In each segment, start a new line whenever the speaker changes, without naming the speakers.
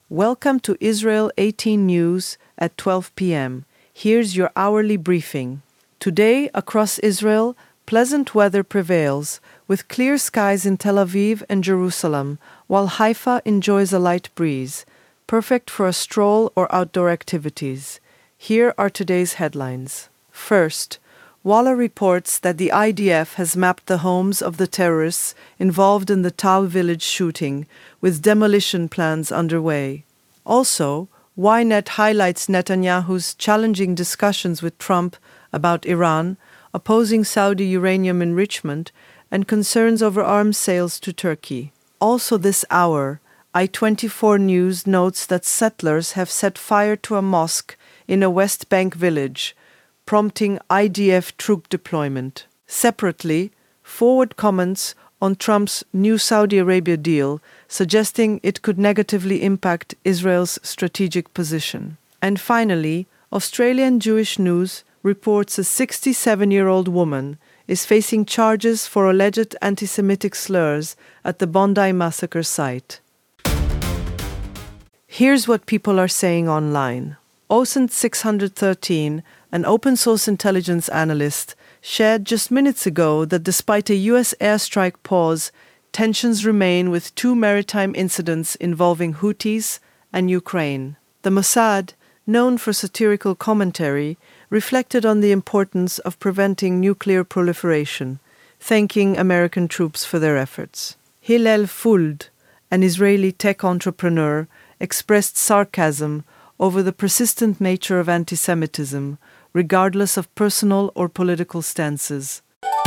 Welcome to Israel 18 News at 12 p.m. Here's your hourly briefing. Today, across Israel, pleasant weather prevails, with clear skies in Tel Aviv and Jerusalem, while Haifa enjoys a light breeze, perfect for a stroll or outdoor activities. Here are today's headlines. First, Walla reports that the IDF has mapped the homes of the terrorists involved in the Tal village shooting, with demolition plans underway. Also, Ynet highlights Netanyahu's challenging discussions with Trump about Iran, opposing Saudi uranium enrichment, and concerns over arms sales to Turkey. Also this hour, I24 News notes that settlers have set fire to a mosque in a West Bank village, prompting IDF troop deployment. Separately, Forward comments on Trump's new Saudi Arabia deal, suggesting it could negatively impact Israel's strategic position. And finally, Australian Jewish News reports a 67-year-old woman is facing charges for alleged anti-Semitic slurs at the Bondi massacre site. Here's what people are saying online. OSINT 613, an open-source intelligence analyst, shared just minutes ago that despite a U.S. airstrike pause, tensions remain with two maritime incidents involving Houthis and Ukraine. The Mossad, known for satirical commentary, reflected on the importance of preventing nuclear proliferation, thanking American troops for their efforts. Hillel Fuld, an Israeli tech entrepreneur, expressed sarcasm over the persistent nature of anti-Semitism, regardless of personal or political stances.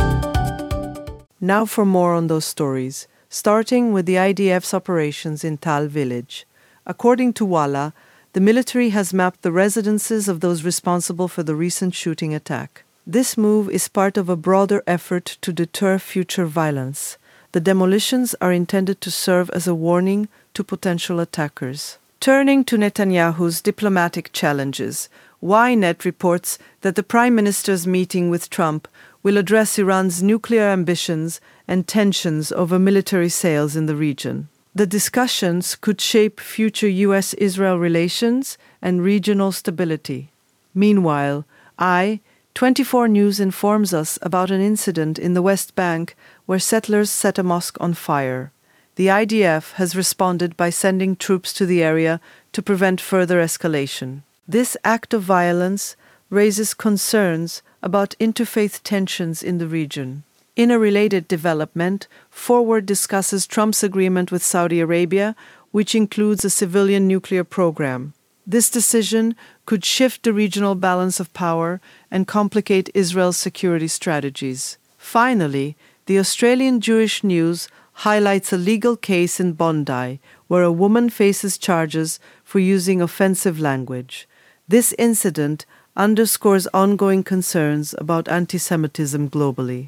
Now for more on those stories, starting with the IDF's operations in Tal village. According to Walla, the military has mapped the residences of those responsible for the recent shooting attack. This move is part of a broader effort to deter future violence. The demolitions are intended to serve as a warning to potential attackers. Turning to Netanyahu's diplomatic challenges, Ynet reports that the Prime Minister's meeting with Trump will address Iran's nuclear ambitions and tensions over military sales in the region. The discussions could shape future U.S.-Israel relations and regional stability. Meanwhile, I24 News informs us about an incident in the West Bank where settlers set a mosque on fire. The IDF has responded by sending troops to the area to prevent further escalation. This act of violence raises concerns about interfaith tensions in the region. In a related development, Forward discusses Trump's agreement with Saudi Arabia, which includes a civilian nuclear program. This decision could shift the regional balance of power and complicate Israel's security strategies. Finally, the Australian Jewish News highlights a legal case in Bondi, where a woman faces charges for using offensive language. This incident underscores ongoing concerns about anti-Semitism globally.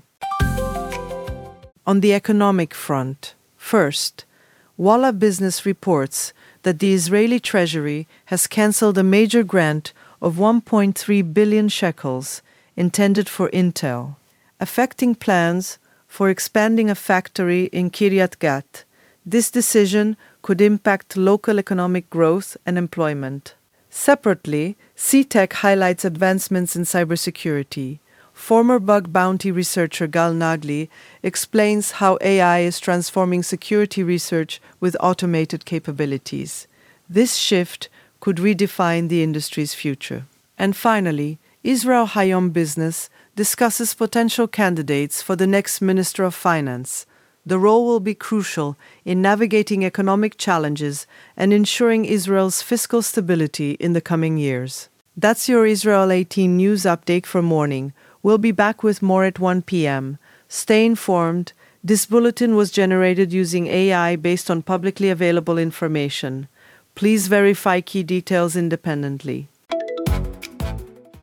On the economic front, first, Walla Business reports that the Israeli Treasury has cancelled a major grant of 1.3 billion shekels intended for Intel, affecting plans for expanding a factory in Kiryat Gat. This decision could impact local economic growth and employment. Separately, CTech highlights advancements in cybersecurity. Former bug bounty researcher Gal Nagli explains how AI is transforming security research with automated capabilities. This shift could redefine the industry's future. And finally, Israel Hayom Business discusses potential candidates for the next Minister of Finance. The role will be crucial in navigating economic challenges and ensuring Israel's fiscal stability in the coming years. That's your Israel 18 news update for morning. We'll be back with more at 1 p.m. Stay informed. This bulletin was generated using AI based on publicly available information. Please verify key details independently.